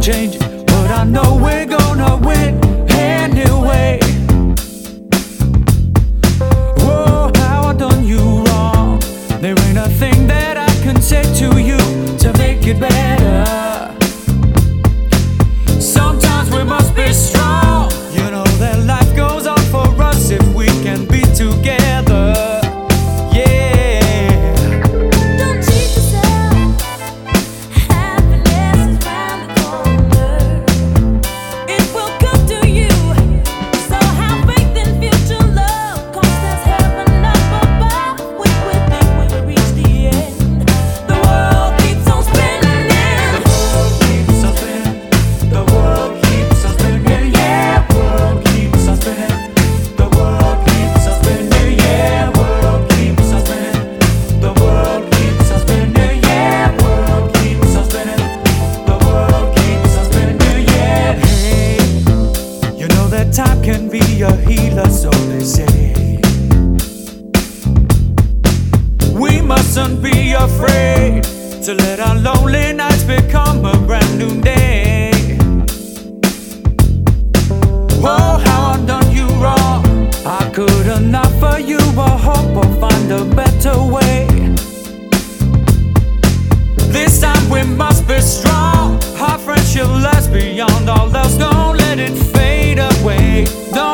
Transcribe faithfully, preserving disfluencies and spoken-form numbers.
change it, but I know we're gonna win anyway. Oh, how I done you wrong. There ain't a thing that I can say to you to make it better. Sometimes we must be strong. You know that life goes on for us if we can be together. Yeah. Don't cheat yourself. Happiness is round the corner. It will come to you. So have faith in future love. 'Cause there's heaven up above. We will think we will reach the end. The world keeps on spinning. Keeps us spinning. The world keeps us spinning. Yeah, world keeps us spinning. The world keeps us spinning. Yeah, world keeps us spinning. The world keeps us spinning. Yeah, world keeps us spinning. The world keeps us spinning. Yeah. Hey, you know that time can be a healer, so they say. We mustn't be afraid to let our lonely nights become a brand new day. Oh, how I done you wrong. I couldn't offer you a hope or find a better way. This time we must be strong. Our friendship lasts beyond all else. Don't let it fade away. Don't